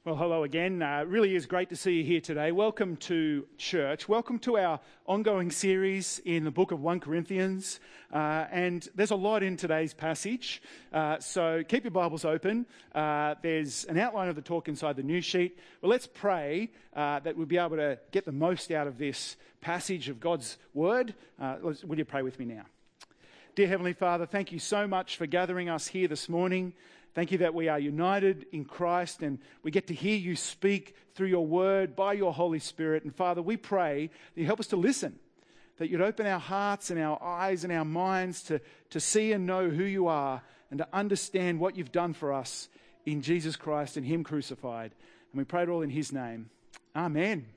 Well, hello again. It really is great to see you here today. Welcome to church. Welcome to our ongoing series in the book of 1 Corinthians. And there's a lot in today's passage. So keep your Bibles open. There's an outline of the talk inside the news sheet. Well, let's pray that we'll be able to get the most out of this passage of God's Word. Will you pray with me now? Dear Heavenly Father, thank you so much for gathering us here this morning. Thank you that we are united in Christ and we get to hear you speak through your word by your Holy Spirit. And Father, we pray that you help us to listen, that you'd open our hearts and our eyes and our minds to see and know who you are and to understand what you've done for us in Jesus Christ and him crucified. And we pray it all in his name. Amen.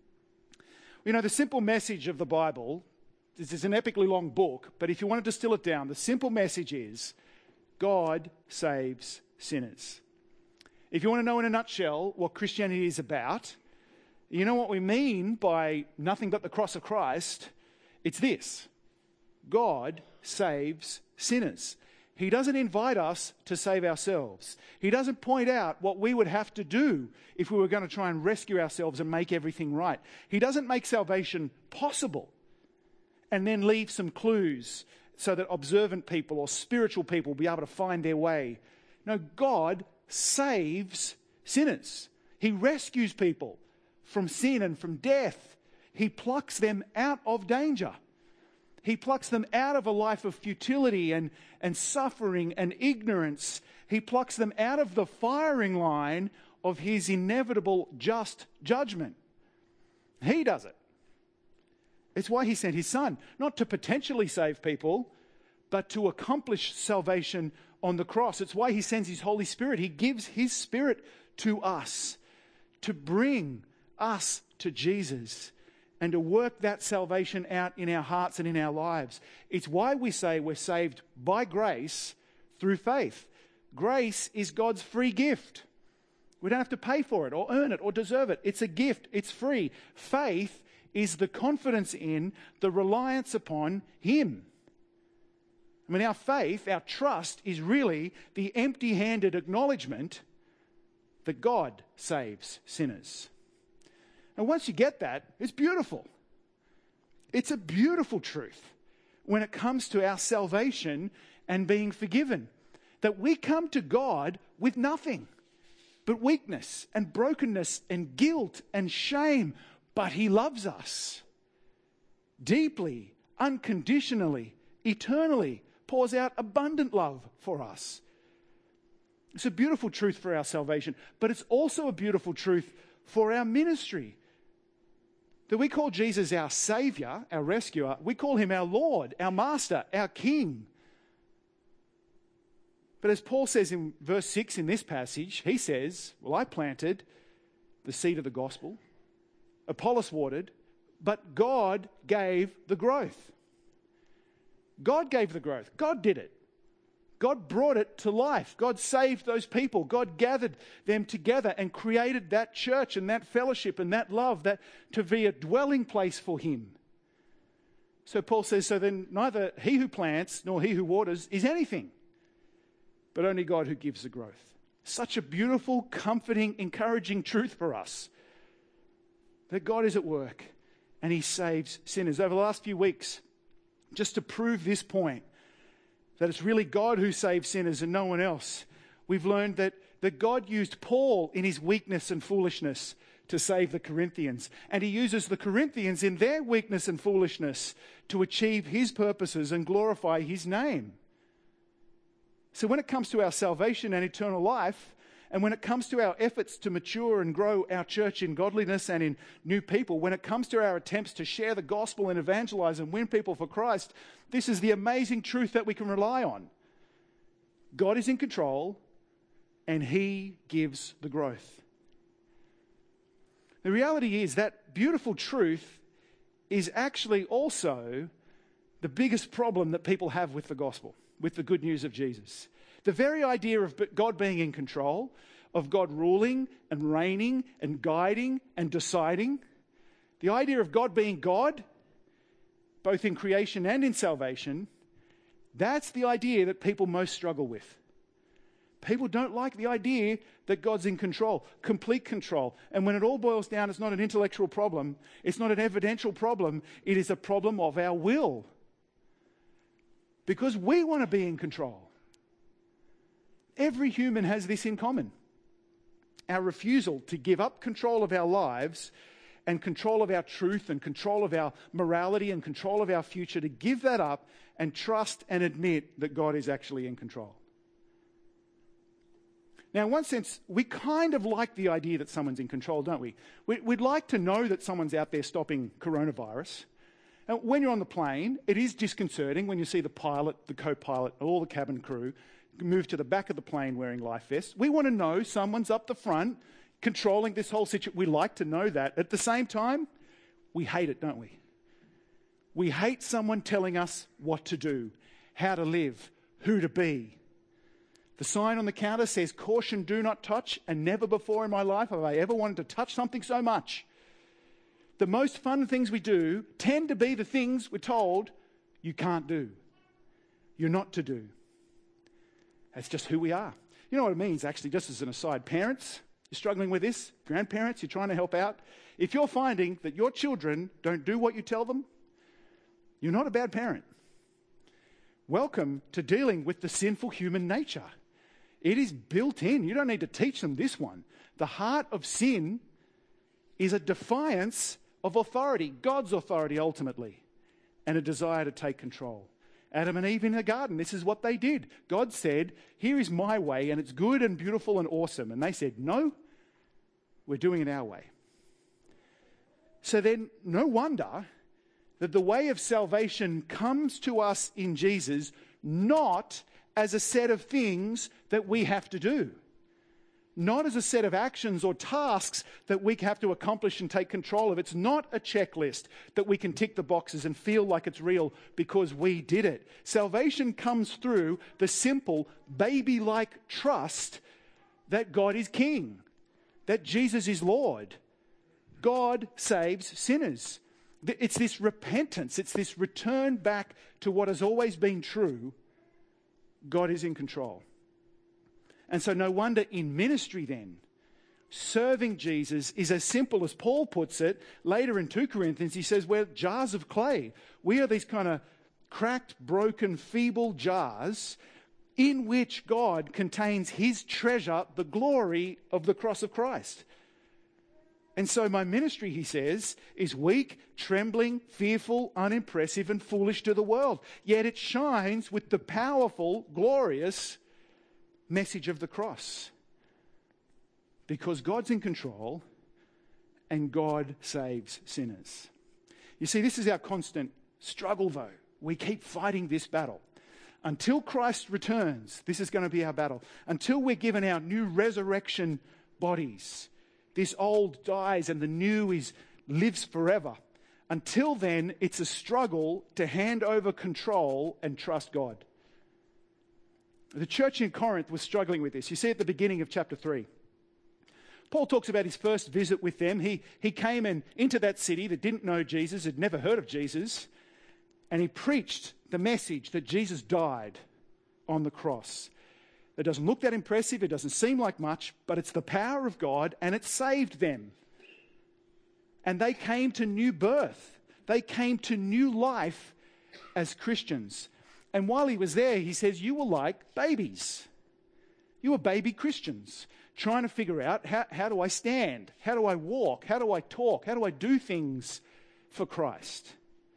You know, the simple message of the Bible, this is an epically long book, but if you want to distill it down, the simple message is God saves sinners. If you want to know in a nutshell what Christianity is about, you know what we mean by nothing but the cross of Christ, it's this: God saves sinners. He doesn't invite us to save ourselves. He doesn't point out what we would have to do if we were going to try and rescue ourselves and make everything right. He doesn't make salvation possible and then leave some clues so that observant people or spiritual people will be able to find their way. No, God saves sinners. He rescues people from sin and from death. He plucks them out of danger. He plucks them out of a life of futility and suffering and ignorance. He plucks them out of the firing line of his inevitable just judgment. He does it. It's why he sent his son, not to potentially save people, but to accomplish salvation on the cross. It's why he sends his Holy Spirit. He gives his Spirit to us to bring us to Jesus and to work that salvation out in our hearts and in our lives. It's why we say we're saved by grace through faith. Grace is God's free gift. We don't have to pay for it or earn it or deserve it. It's a gift. It's free. Faith is the confidence in, the reliance upon him. I mean, our faith, our trust is really the empty-handed acknowledgement that God saves sinners. And once you get that, it's beautiful. It's a beautiful truth when it comes to our salvation and being forgiven. That we come to God with nothing but weakness and brokenness and guilt and shame. But he loves us deeply, unconditionally, eternally, pours out abundant love for us. It's a beautiful truth for our salvation, but it's also a beautiful truth for our ministry. That we call Jesus our Savior, our rescuer. We call him our Lord, our Master, our King. But as Paul says in verse 6 in this passage, he says, well, I planted the seed of the gospel. Apollos watered, but God gave the growth. God gave the growth. God did it. God brought it to life. God saved those people. God gathered them together and created that church and that fellowship and that love that to be a dwelling place for him. So Paul says, so then neither he who plants nor he who waters is anything, but only God who gives the growth. Such a beautiful, comforting, encouraging truth for us. That God is at work and he saves sinners. Over the last few weeks, just to prove this point, that it's really God who saves sinners and no one else, we've learned that God used Paul in his weakness and foolishness to save the Corinthians. And he uses the Corinthians in their weakness and foolishness to achieve his purposes and glorify his name. So when it comes to our salvation and eternal life, and when it comes to our efforts to mature and grow our church in godliness and in new people, when it comes to our attempts to share the gospel and evangelize and win people for Christ, this is the amazing truth that we can rely on. God is in control and he gives the growth. The reality is that beautiful truth is actually also the biggest problem that people have with the gospel, with the good news of Jesus. The very idea of God being in control, of God ruling and reigning and guiding and deciding, the idea of God being God, both in creation and in salvation, that's the idea that people most struggle with. People don't like the idea that God's in control, complete control. And when it all boils down, it's not an intellectual problem. It's not an evidential problem. It is a problem of our will. Because we want to be in control. Every human has this in common. Our refusal to give up control of our lives and control of our truth and control of our morality and control of our future, to give that up and trust and admit that God is actually in control. Now, in one sense, we kind of like the idea that someone's in control, don't we? We'd like to know that someone's out there stopping coronavirus. And when you're on the plane, it is disconcerting when you see the pilot, the co-pilot, all the cabin crew move to the back of the plane wearing life vests. We want to know someone's up the front controlling this whole situation. We like to know that. At the same time, we hate it, don't we? We hate someone telling us what to do, how to live, who to be. The sign on the counter says, "Caution, do not touch," and never before in my life have I ever wanted to touch something so much. The most fun things we do tend to be the things we're told you can't do, you're not to do. That's just who we are. You know what it means, actually, just as an aside. Parents, you're struggling with this. Grandparents, you're trying to help out. If you're finding that your children don't do what you tell them, you're not a bad parent. Welcome to dealing with the sinful human nature. It is built in. You don't need to teach them this one. The heart of sin is a defiance of authority, God's authority ultimately, and a desire to take control. Adam and Eve in the garden, this is what they did. God said, "Here is my way, and it's good and beautiful and awesome." And they said, "No, we're doing it our way." So then, no wonder that the way of salvation comes to us in Jesus not as a set of things that we have to do, not as a set of actions or tasks that we have to accomplish and take control of. It's not a checklist that we can tick the boxes and feel like it's real because we did it. Salvation comes through the simple, baby-like trust that God is King, that Jesus is Lord. God saves sinners. It's this repentance, it's this return back to what has always been true. God is in control. And so no wonder in ministry then, serving Jesus is as simple as Paul puts it. Later in 2 Corinthians, he says, we're jars of clay. We are these kind of cracked, broken, feeble jars in which God contains his treasure, the glory of the cross of Christ. And so my ministry, he says, is weak, trembling, fearful, unimpressive, and foolish to the world. Yet it shines with the powerful, glorious message of the cross. Because God's in control and God saves sinners. You see, this is our constant struggle, though. We keep fighting this battle. Until Christ returns, this is going to be our battle. Until we're given our new resurrection bodies. This old dies and the new lives forever. Until then, it's a struggle to hand over control and trust God. The church in Corinth was struggling with this. You see at the beginning of chapter 3. Paul talks about his first visit with them. He came into that city that didn't know Jesus, had never heard of Jesus, and he preached the message that Jesus died on the cross. It doesn't look that impressive, it doesn't seem like much, but it's the power of God and it saved them. And they came to new birth. They came to new life as Christians. And while he was there, he says, you were like babies. You were baby Christians, trying to figure out how do I stand? How do I walk? How do I talk? How do I do things for Christ?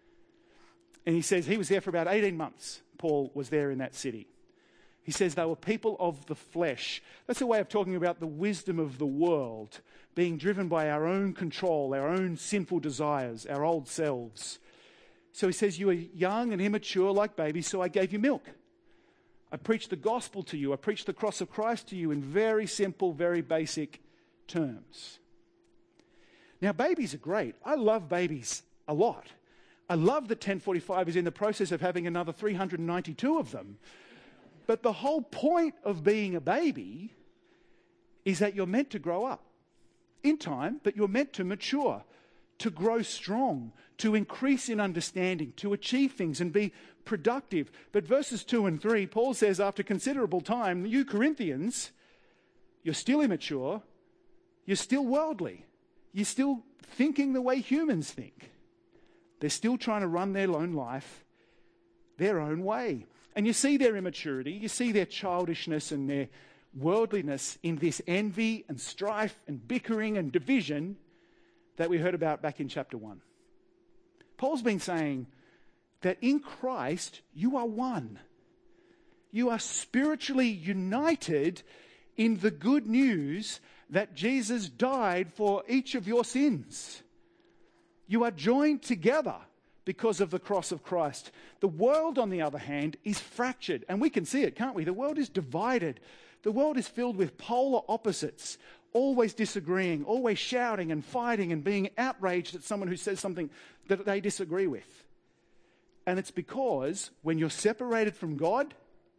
And he says he was there for about 18 months. Paul was there in that city. He says they were people of the flesh. That's a way of talking about the wisdom of the world, being driven by our own control, our own sinful desires, our old selves. So he says, you were young and immature like babies, so I gave you milk. I preached the gospel to you. I preached the cross of Christ to you in very simple, very basic terms. Now, babies are great. I love babies a lot. I love that 1045 is in the process of having another 392 of them. But the whole point of being a baby is that you're meant to grow up in time, but you're meant to mature. to grow strong, to increase in understanding, to achieve things and be productive. But verses 2 and 3, Paul says, after considerable time, you Corinthians, you're still immature, you're still worldly, you're still thinking the way humans think. They're still trying to run their own life their own way. And you see their immaturity, you see their childishness and their worldliness in this envy and strife and bickering and division that we heard about back in chapter 1. Paul's been saying that in Christ you are one. You are spiritually united in the good news that Jesus died for each of your sins. You are joined together because of the cross of Christ. The world, on the other hand, is fractured. And we can see it, can't we? The world is divided. The world is filled with polar opposites, always disagreeing, always shouting and fighting and being outraged at someone who says something that they disagree with. And it's because when you're separated from God,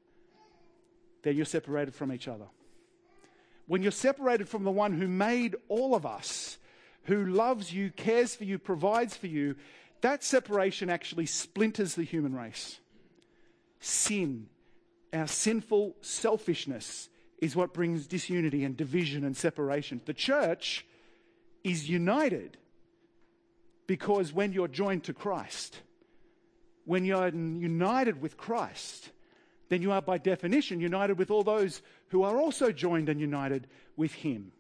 then you're separated from each other. When you're separated from the one who made all of us, who loves you, cares for you, provides for you, that separation actually splinters the human race. Sin, our sinful selfishness, is what brings disunity and division and separation. The church is united because when you're joined to Christ, when you're united with Christ, then you are by definition united with all those who are also joined and united with him.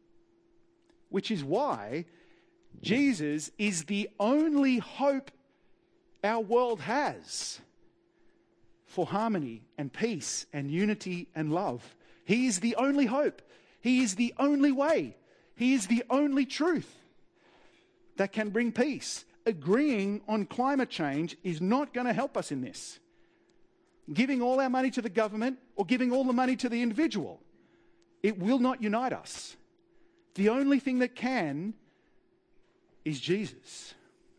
Which is why Jesus is the only hope our world has for harmony and peace and unity and love. He is the only hope. He is the only way. He is the only truth that can bring peace. Agreeing on climate change is not going to help us in this. Giving all our money to the government or giving all the money to the individual, it will not unite us. The only thing that can is Jesus.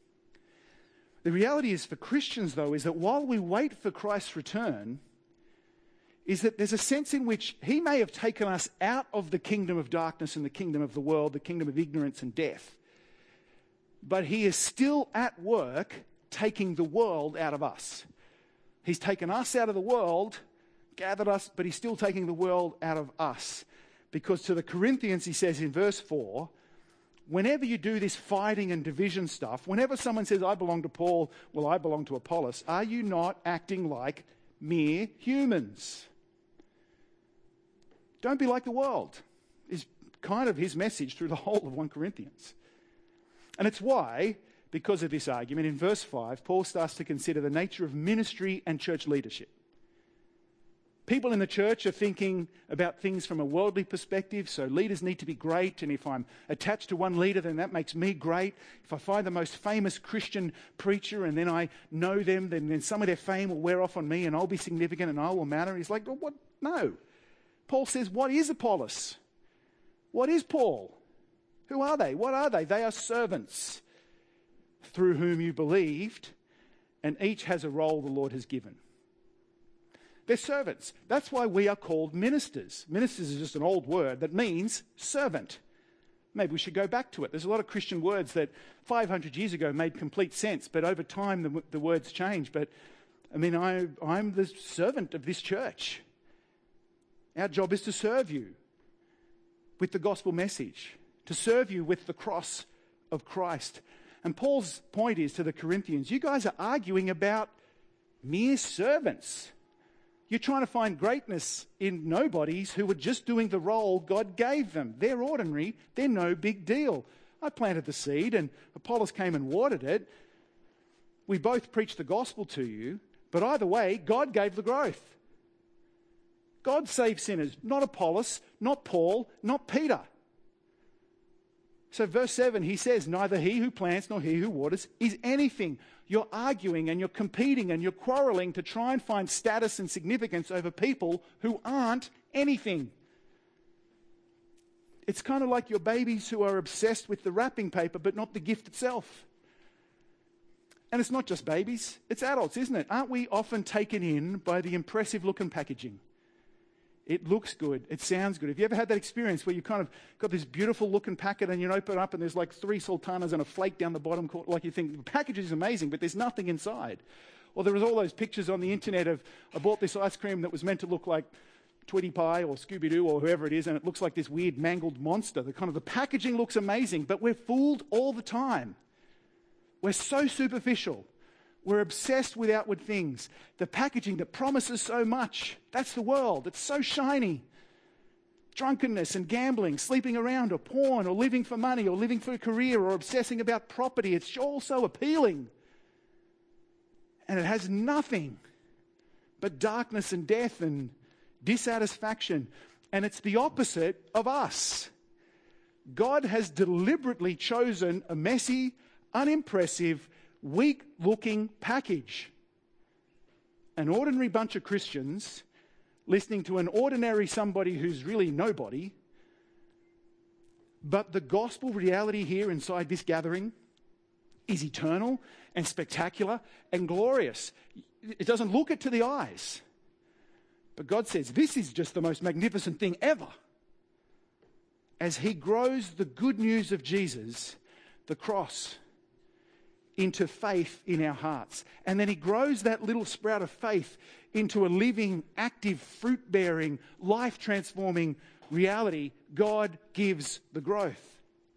The reality is for Christians, though, is that while we wait for Christ's return, is that there's a sense in which he may have taken us out of the kingdom of darkness and the kingdom of the world, the kingdom of ignorance and death. But he is still at work taking the world out of us. He's taken us out of the world, gathered us, but he's still taking the world out of us. Because to the Corinthians, he says in verse 4, whenever you do this fighting and division stuff, whenever someone says, I belong to Paul, well, I belong to Apollos, are you not acting like mere humans? Don't be like the world, is kind of his message through the whole of 1 Corinthians. And it's why, because of this argument, in verse 5, Paul starts to consider the nature of ministry and church leadership. People in the church are thinking about things from a worldly perspective, so leaders need to be great, and if I'm attached to one leader, then that makes me great. If I find the most famous Christian preacher and then I know them, then some of their fame will wear off on me and I'll be significant and I will matter. He's like, well, what? No. Paul says, what is Apollos? What is Paul? Who are they? What are they? They are servants through whom you believed, and each has a role the Lord has given. They're servants. That's why we are called ministers. Ministers is just an old word that means servant. Maybe we should go back to it. There's a lot of Christian words that 500 years ago made complete sense, but over time the words change. But I mean, I'm the servant of this church. Our job is to serve you with the gospel message, to serve you with the cross of Christ. And Paul's point is to the Corinthians, you guys are arguing about mere servants. You're trying to find greatness in nobodies who are just doing the role God gave them. They're ordinary. They're no big deal. I planted the seed and Apollos came and watered it. We both preached the gospel to you, but either way, God gave the growth. God saved sinners, not Apollos, not Paul, not Peter. So verse 7, he says, neither he who plants nor he who waters is anything. You're arguing and you're competing and you're quarreling to try and find status and significance over people who aren't anything. It's kind of like your babies who are obsessed with the wrapping paper but not the gift itself. And it's not just babies, it's adults, isn't it? Aren't we often taken in by the impressive look and packaging? It looks good. It sounds good. Have you ever had that experience where you kind of got this beautiful looking packet and you open it up and there's like 3 sultanas and a flake down the bottom? Like you think the package is amazing, but there's nothing inside. Or there was all those pictures on the internet of, I bought this ice cream that was meant to look like Tweety Pie or Scooby-Doo or whoever it is, and it looks like this weird mangled monster. The packaging looks amazing, but we're fooled all the time. We're so superficial. We're obsessed with outward things. The packaging that promises so much, that's the world. It's so shiny. Drunkenness and gambling, sleeping around or porn or living for money or living for a career or obsessing about property. It's all so appealing. And it has nothing but darkness and death and dissatisfaction. And it's the opposite of us. God has deliberately chosen a messy, unimpressive, weak-looking package. An ordinary bunch of Christians listening to an ordinary somebody who's really nobody. But the gospel reality here inside this gathering is eternal and spectacular and glorious. It doesn't look it to the eyes. But God says this is just the most magnificent thing ever. As he grows the good news of Jesus, the cross, into faith in our hearts. And then he grows that little sprout of faith into a living, active, fruit-bearing, life-transforming reality. God gives the growth.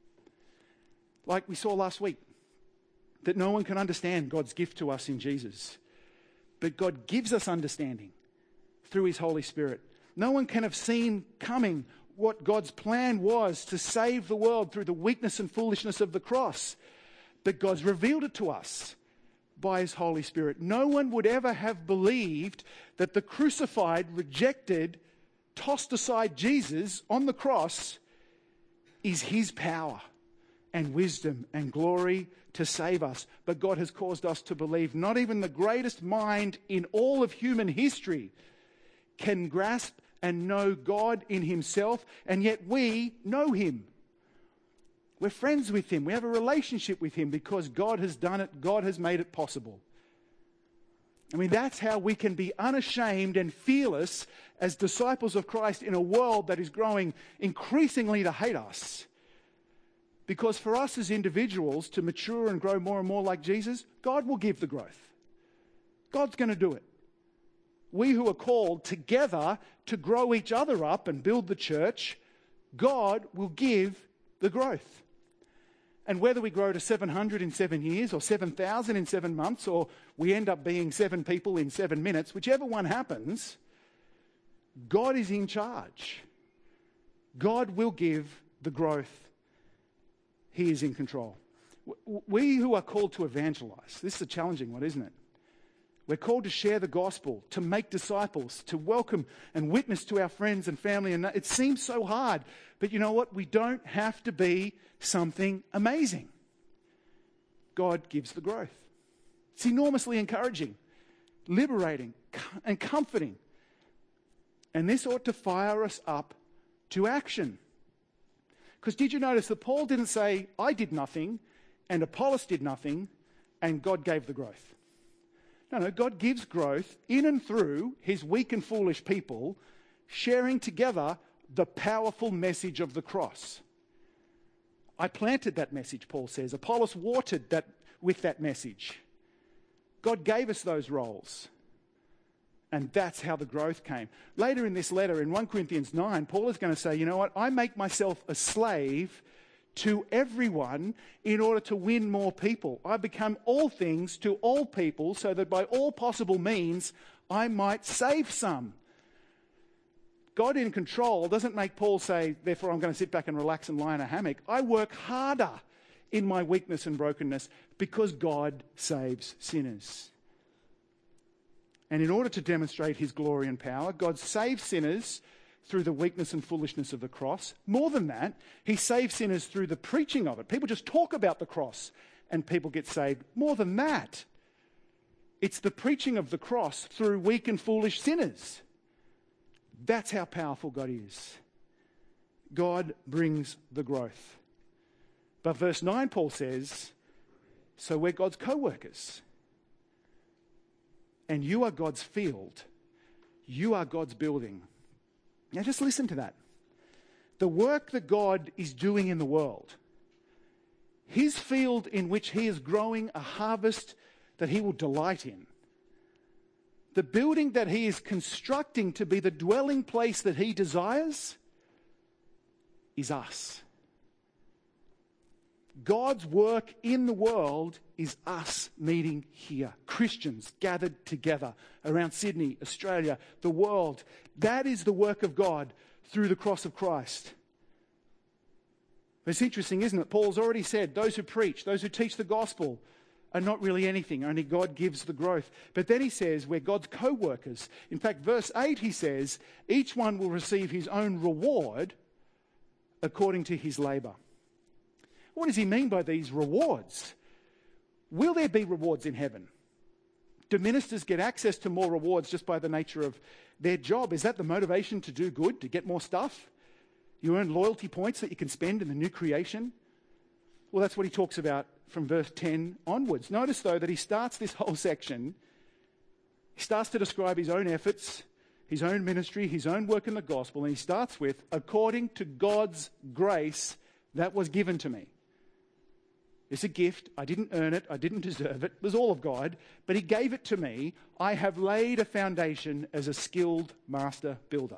Like we saw last week, that no one can understand God's gift to us in Jesus. But God gives us understanding through his Holy Spirit. No one can have seen coming what God's plan was to save the world through the weakness and foolishness of the cross. But God's revealed it to us by his Holy Spirit. No one would ever have believed that the crucified, rejected, tossed aside Jesus on the cross is his power and wisdom and glory to save us. But God has caused us to believe. Not even the greatest mind in all of human history can grasp and know God in himself, and yet we know him. We're friends with him. We have a relationship with him because God has done it. God has made it possible. I mean, that's how we can be unashamed and fearless as disciples of Christ in a world that is growing increasingly to hate us. Because for us as individuals to mature and grow more and more like Jesus, God will give the growth. God's going to do it. We who are called together to grow each other up and build the church, God will give the growth. And whether we grow to 700 in 7 years or 7,000 in 7 months, or we end up being 7 people in 7 minutes, whichever one happens, God is in charge. God will give the growth. He is in control. We who are called to evangelize, this is a challenging one, isn't it? We're called to share the gospel, to make disciples, to welcome and witness to our friends and family. And it seems so hard. But you know what? We don't have to be something amazing. God gives the growth. It's enormously encouraging, liberating, and comforting. And this ought to fire us up to action. Because did you notice that Paul didn't say, I did nothing, and Apollos did nothing, and God gave the growth? No, God gives growth in and through his weak and foolish people, sharing together the powerful message of the cross. I planted that message, Paul says. Apollos watered that with that message. God gave us those roles. And that's how the growth came. Later in this letter, in 1 Corinthians 9, Paul is going to say, you know what? I make myself a slave to everyone in order to win more people. I become all things to all people so that by all possible means I might save some. God in control doesn't make Paul say, therefore I'm going to sit back and relax and lie in a hammock. I work harder in my weakness and brokenness because God saves sinners. And in order to demonstrate his glory and power, God saves sinners through the weakness and foolishness of the cross. More than that, he saves sinners through the preaching of it. People just talk about the cross and people get saved. More than that, it's the preaching of the cross through weak and foolish sinners. That's how powerful God is. God brings the growth. But verse 9, Paul says, so we're God's co-workers. And you are God's field. You are God's building. Now just listen to that. The work that God is doing in the world, his field in which he is growing a harvest that he will delight in, the building that he is constructing to be the dwelling place that he desires, is us. God's work in the world is us meeting here. Christians gathered together around Sydney, Australia, the world. That is the work of God through the cross of Christ. It's interesting, isn't it? Paul's already said those who preach, those who teach the gospel are not really anything. Only God gives the growth. But then he says we're God's co-workers. In fact, verse 8 he says, each one will receive his own reward according to his labour. What does he mean by these rewards? Will there be rewards in heaven? Do ministers get access to more rewards just by the nature of their job? Is that the motivation to do good, to get more stuff? You earn loyalty points that you can spend in the new creation? Well, that's what he talks about from verse 10 onwards. Notice, though, that he starts this whole section, he starts to describe his own efforts, his own ministry, his own work in the gospel, and he starts with, according to God's grace that was given to me. It's a gift. I didn't earn it. I didn't deserve it. It was all of God. But he gave it to me. I have laid a foundation as a skilled master builder.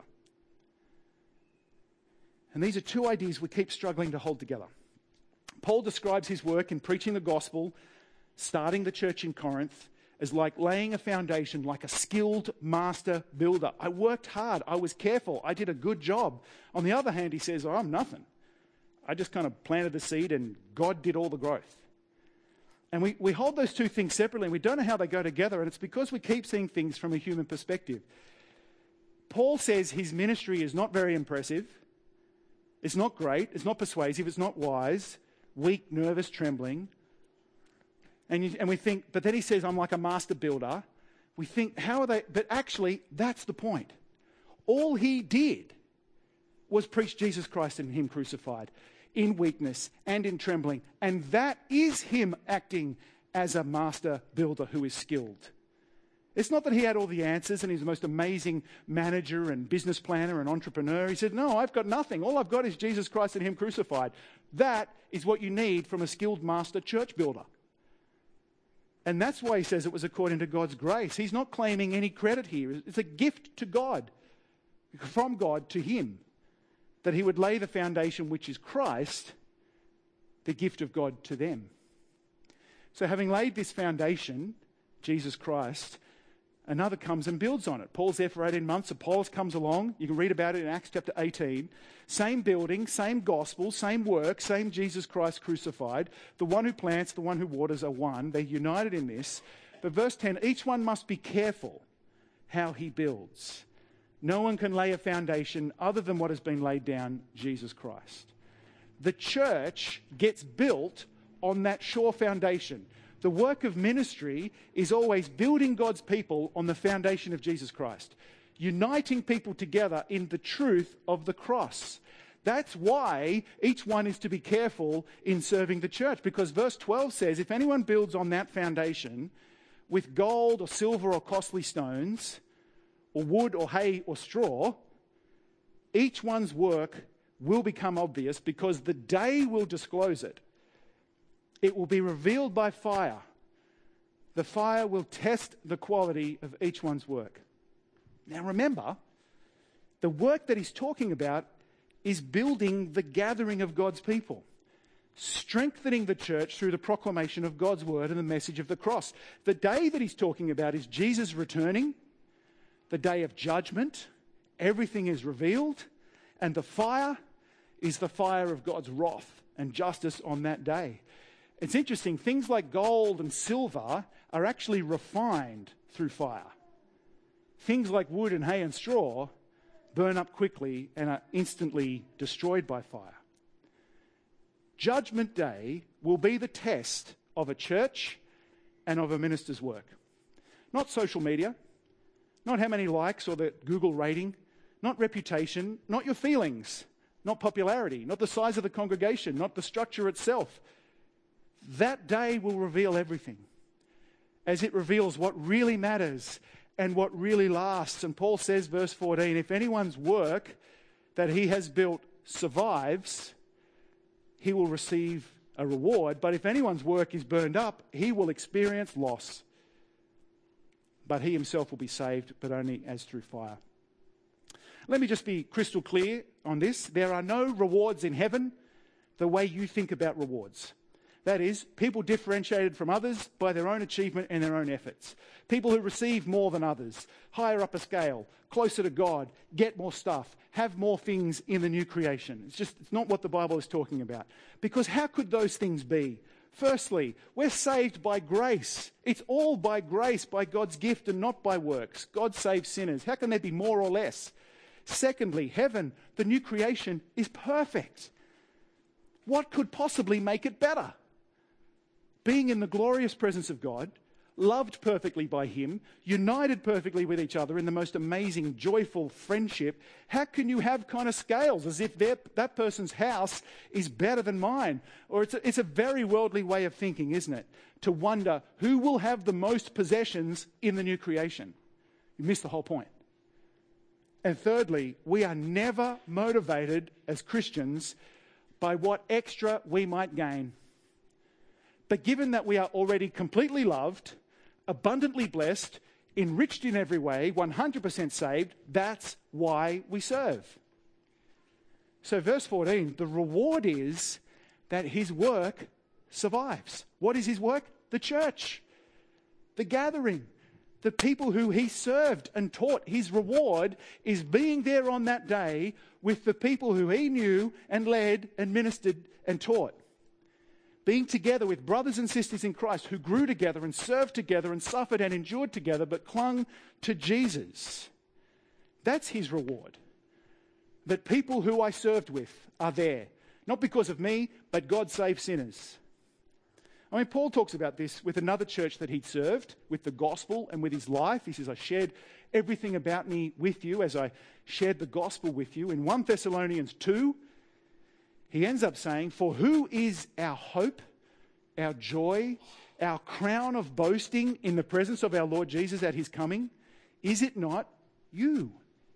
And these are two ideas we keep struggling to hold together. Paul describes his work in preaching the gospel, starting the church in Corinth, as like laying a foundation, like a skilled master builder. I worked hard. I was careful. I did a good job. On the other hand, he says, I'm nothing. I just kind of planted the seed and God did all the growth. And we hold those two things separately and we don't know how they go together, and it's because we keep seeing things from a human perspective. Paul says his ministry is not very impressive. It's not great. It's not persuasive. It's not wise. Weak, nervous, trembling. And we think, but then he says, I'm like a master builder. We think, how are they? But actually, that's the point. All he did was preach Jesus Christ and him crucified, in weakness and in trembling. And that is him acting as a master builder who is skilled. It's not that he had all the answers and he's the most amazing manager and business planner and entrepreneur. He said, no, I've got nothing. All I've got is Jesus Christ and him crucified. That is what you need from a skilled master church builder. And that's why he says it was according to God's grace. He's not claiming any credit here. It's a gift to God, from God to him, that he would lay the foundation, which is Christ, the gift of God to them. So having laid this foundation, Jesus Christ, another comes and builds on it. Paul's there for 18 months. Apollos comes along. You can read about it in Acts chapter 18. Same building, same gospel, same work, same Jesus Christ crucified. The one who plants, the one who waters are one. They're united in this. But verse 10, each one must be careful how he builds. No one can lay a foundation other than what has been laid down, Jesus Christ. The church gets built on that sure foundation. The work of ministry is always building God's people on the foundation of Jesus Christ, uniting people together in the truth of the cross. That's why each one is to be careful in serving the church, because verse 12 says, if anyone builds on that foundation with gold or silver or costly stones, or wood or hay or straw, each one's work will become obvious because the day will disclose it. It will be revealed by fire. The fire will test the quality of each one's work. Now remember, the work that he's talking about is building the gathering of God's people, strengthening the church through the proclamation of God's word and the message of the cross. The day that he's talking about is Jesus returning, the day of judgment. Everything is revealed, and the fire is the fire of God's wrath and justice on that day. It's interesting, things like gold and silver are actually refined through fire. Things like wood and hay and straw burn up quickly and are instantly destroyed by fire. Judgment Day will be the test of a church and of a minister's work. Not social media, not how many likes or the Google rating, not reputation, not your feelings, not popularity, not the size of the congregation, not the structure itself. That day will reveal everything, as it reveals what really matters and what really lasts. And Paul says, verse 14, if anyone's work that he has built survives, he will receive a reward. But if anyone's work is burned up, he will experience loss. But he himself will be saved, but only as through fire. Let me just be crystal clear on this. There are no rewards in heaven the way you think about rewards. That is, people differentiated from others by their own achievement and their own efforts. People who receive more than others, higher up a scale, closer to God, get more stuff, have more things in the new creation. It's not what the Bible is talking about. Because how could those things be? Firstly, we're saved by grace. It's all by grace, by God's gift and not by works. God saves sinners. How can there be more or less? Secondly, heaven, the new creation, is perfect. What could possibly make it better? Being in the glorious presence of God, loved perfectly by Him, united perfectly with each other in the most amazing, joyful friendship. How can you have kind of scales as if that person's house is better than mine? Or it's a very worldly way of thinking, isn't it? To wonder who will have the most possessions in the new creation. You miss the whole point. And thirdly, we are never motivated as Christians by what extra we might gain. But given that we are already completely loved, abundantly blessed, enriched in every way, 100% saved, that's why we serve. So verse 14, the reward is that his work survives. What is his work? The church, the gathering, the people who he served and taught. His reward is being there on that day with the people who he knew and led and ministered and taught. Being together with brothers and sisters in Christ who grew together and served together and suffered and endured together but clung to Jesus. That's his reward. That people who I served with are there. Not because of me, but God saves sinners. I mean, Paul talks about this with another church that he'd served, with the gospel and with his life. He says, I shared everything about me with you as I shared the gospel with you. In 1 Thessalonians 2, he ends up saying, for who is our hope, our joy, our crown of boasting in the presence of our Lord Jesus at his coming? Is it not you?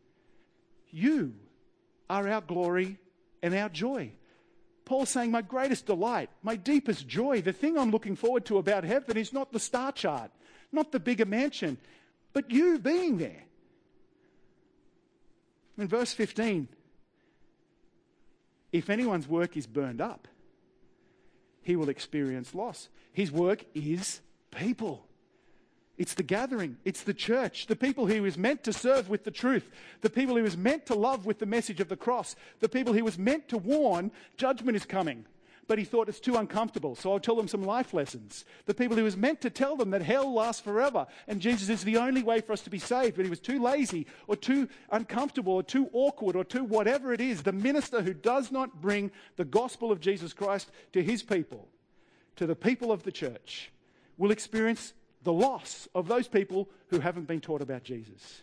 You are our glory and our joy. Paul's saying, my greatest delight, my deepest joy, the thing I'm looking forward to about heaven is not the star chart, not the bigger mansion, but you being there. In verse 15, if anyone's work is burned up, he will experience loss. His work is people. It's the gathering. It's the church. The people he was meant to serve with the truth. The people he was meant to love with the message of the cross. The people he was meant to warn, judgment is coming. But he thought it's too uncomfortable, so I'll tell them some life lessons. The people he was meant to tell them that hell lasts forever and Jesus is the only way for us to be saved, but he was too lazy or too uncomfortable or too awkward or too whatever it is. The minister who does not bring the gospel of Jesus Christ to his people, to the people of the church, will experience the loss of those people who haven't been taught about Jesus.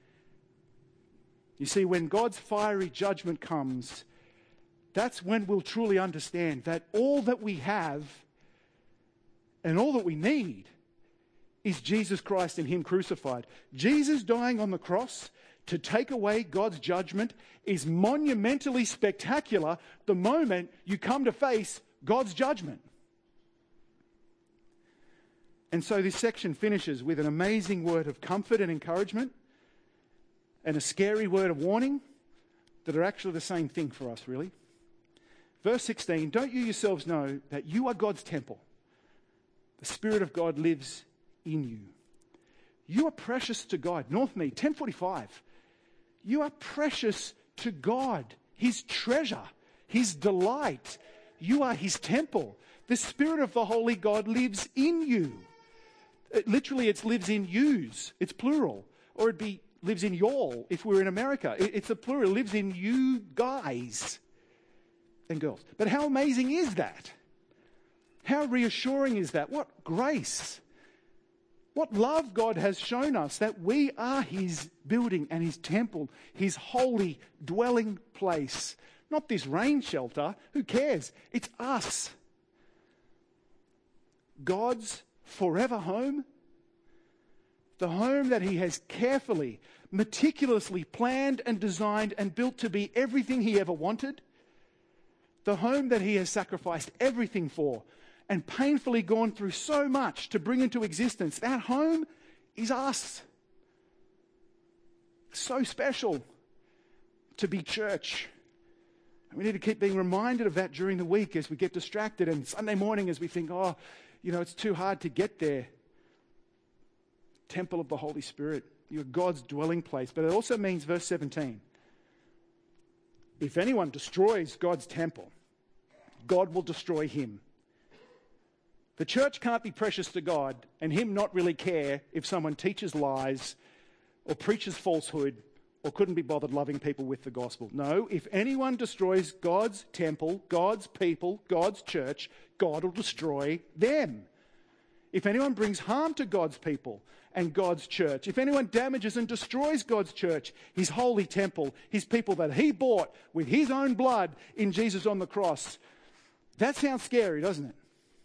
You see, when God's fiery judgment comes, that's when we'll truly understand that all that we have and all that we need is Jesus Christ and him crucified. Jesus dying on the cross to take away God's judgment is monumentally spectacular the moment you come to face God's judgment. And so this section finishes with an amazing word of comfort and encouragement and a scary word of warning that are actually the same thing for us, really. Verse 16, don't you yourselves know that you are God's temple? The Spirit of God lives in you. You are precious to God. Northmead, 1045. You are precious to God, his treasure, his delight. You are his temple. The Spirit of the Holy God lives in you. Literally, it lives in yous. It's plural. Or it'd be lives in y'all if we're in America. It's a plural. It lives in you guys and girls. But how amazing is that? How reassuring is that? What grace. What love God has shown us that we are his building and his temple, his holy dwelling place. Not this rain shelter. Who cares? It's us. God's forever home, The home that he has carefully, meticulously planned and designed and built to be everything he ever wanted. The home that he has sacrificed everything for and painfully gone through so much to bring into existence. That home is us. So special to be church. And we need to keep being reminded of that during the week as we get distracted, and Sunday morning as we think, it's too hard to get there. Temple of the Holy Spirit. You're God's dwelling place. But it also means, verse 17, if anyone destroys God's temple, God will destroy him. The church can't be precious to God and him not really care if someone teaches lies or preaches falsehood or couldn't be bothered loving people with the gospel. No, if anyone destroys God's temple, God's people, God's church, God will destroy them. If anyone brings harm to God's people and God's church, if anyone damages and destroys God's church, his holy temple, his people that he bought with his own blood in Jesus on the cross, that sounds scary, doesn't it?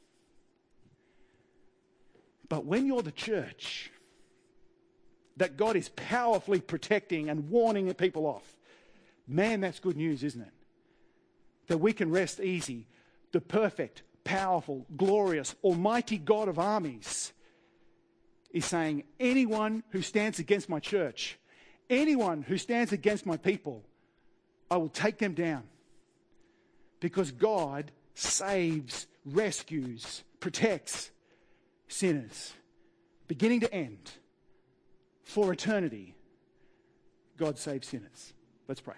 But when you're the church that God is powerfully protecting and warning people off, man, that's good news, isn't it? That we can rest easy. The perfect, powerful, glorious, almighty God of armies is saying, anyone who stands against my church, anyone who stands against my people, I will take them down. Because God saves, rescues, protects sinners, beginning to end. For eternity, God saves sinners. Let's pray.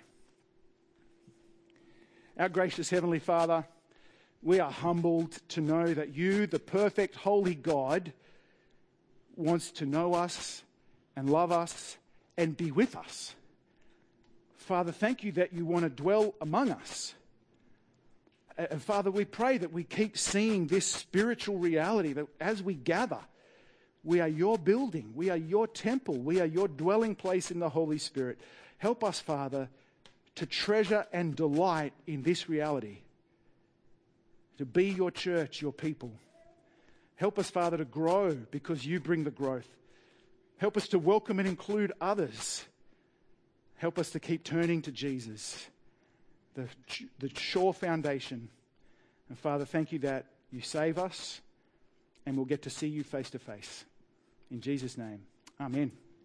Our gracious Heavenly Father, we are humbled to know that you, the perfect, holy God, wants to know us and love us and be with us. Father, thank you that you want to dwell among us. And Father, we pray that we keep seeing this spiritual reality, that as we gather, we are your building, we are your temple, we are your dwelling place in the Holy Spirit. Help us, Father, to treasure and delight in this reality, to be your church, your people. Help us, Father, to grow because you bring the growth. Help us to welcome and include others. Help us to keep turning to Jesus, the sure foundation. And Father, thank you that you save us and we'll get to see you face to face. In Jesus' name, amen.